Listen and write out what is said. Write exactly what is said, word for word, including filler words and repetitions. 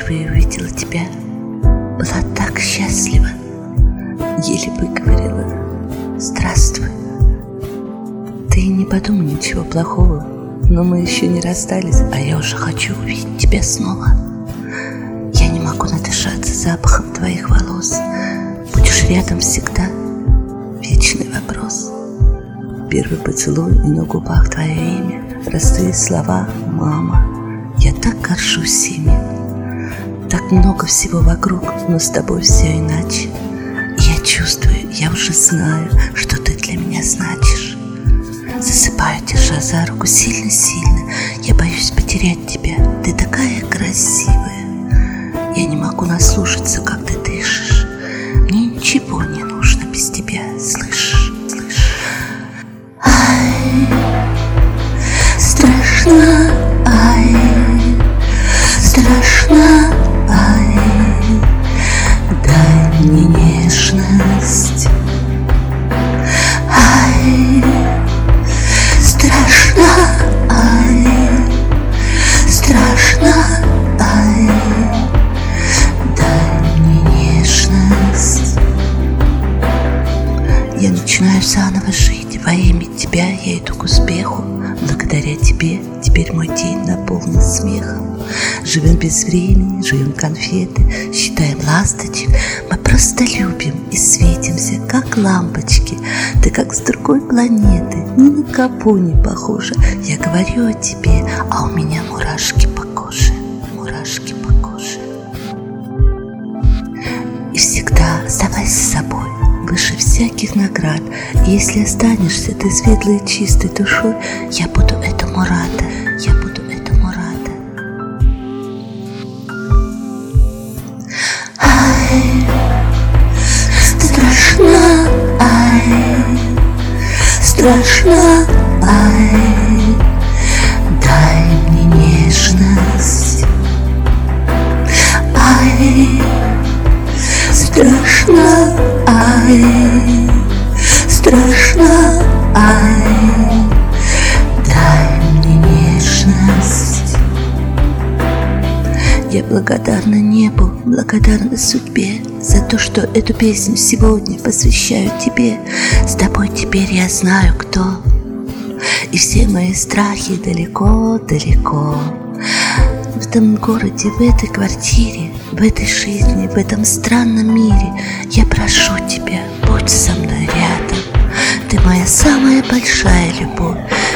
впервые увидела тебя, была так счастлива, еле выговорила «Здравствуй». Ты не подумай ничего плохого, но мы еще не расстались, а я уже хочу увидеть тебя снова. Я не могу надышаться запахом твоих волос. Будешь рядом всегда? Вечный вопрос. Первый поцелуй, и на губах твое имя, простые слова «мама». Я так горжусь ими. Так много всего вокруг, но с тобой все иначе. Я чувствую, я уже знаю, что ты для меня значишь. Засыпаю, держа за руку сильно-сильно. Я боюсь потерять тебя. Ты такая красивая. Я не могу наслушаться, как ты дышишь. Мне ничего не нужно без тебя, слышишь? Слышишь? Ай, страшно, ай, страшно, ай, дай мне нежность. Ай, страшно, ай, страшно, ай, дай мне нежность. Я начинаю заново жить, во имя тебя я иду к успеху. Благодаря тебе теперь мой день наполнен смехом. Живем без времени, жуем конфеты, считаем ласточек. Мы просто любим и светимся, как лампочки. Ты как с другой планеты, ни на кого не похожа. Я говорю о тебе, а у меня мурашки по коже, мурашки по коже. И всегда оставайся с собой, выше всяких наград. И если останешься ты светлой и чистой душой, я буду этому рада, я буду этому рада. Ай, страшно, ай, страшно, ай, дай мне нежность. Ай, страшно, ай, страшно, ай, дай мне нежность. Я благодарна небу, благодарна судьбе за то, что эту песню сегодня посвящаю тебе. С тобой теперь я знаю, кто, и все мои страхи далеко-далеко. В этом городе, в этой квартире, в этой жизни, в этом странном мире я прошу тебя, будь со мной рядом. Ты моя самая большая любовь.